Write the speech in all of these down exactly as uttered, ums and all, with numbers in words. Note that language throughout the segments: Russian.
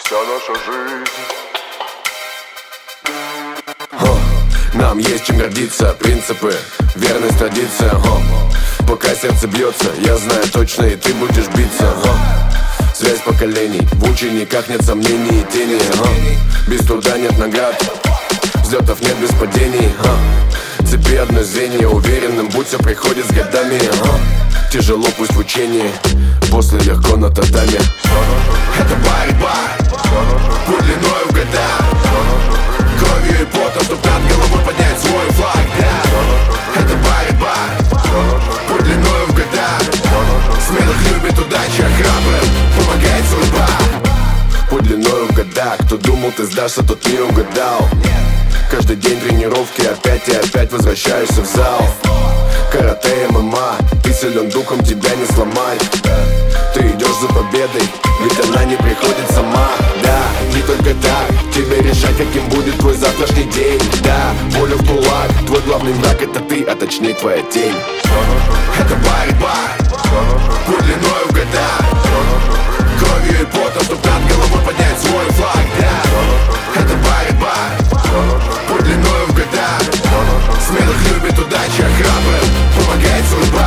вся наша жизнь. О, нам есть чем гордиться, принципы, верность традициям. Пока сердце бьется, я знаю точно, и ты будешь биться. О, связь поколений, в учениках нет сомнений и тени. О, без труда нет наград, взлетов нет без падений. О, цепи одно звенье, уверенным будь, все приходит с годами. О, тяжело пусть в учении, после легко на татами. Это борьба, путь длиною в года, кровью и потом, чтоб над головой поднять свой флаг, да. Это борьба, путь длиною в года, смелых любит удача, храбрым помогает судьба. Путь длиною в года, кто думал ты сдашься, тот не угадал. Каждый день тренировки, опять и опять возвращаешься в зал. Карате, ММА, ты силен духом, тебя не сломай. Ты идешь за победой, ведь она не приходит сама. Да, не только так, тебе решать, каким будет твой завтрашний день. Да, воля в кулак, твой главный враг это ты, а точнее твоя тень. Это борьба, путь длиною в года, кровью и потом, чтоб над головой поднять свой флаг. Да, это борьба, путь длиною в года, смелых любит удача, храбрым помогает судьба.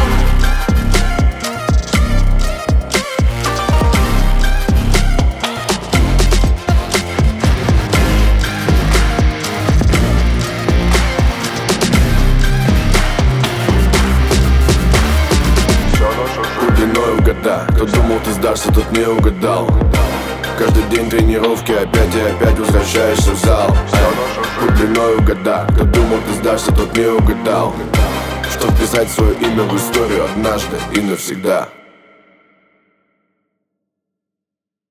Длиною в года, кто думал ты сдашься, тот не угадал. Каждый день тренировки, опять и опять возвращаешься в зал. Путь длиною в года, кто думал ты сдашься, тот не угадал. Чтоб вписать свое имя в историю однажды и навсегда.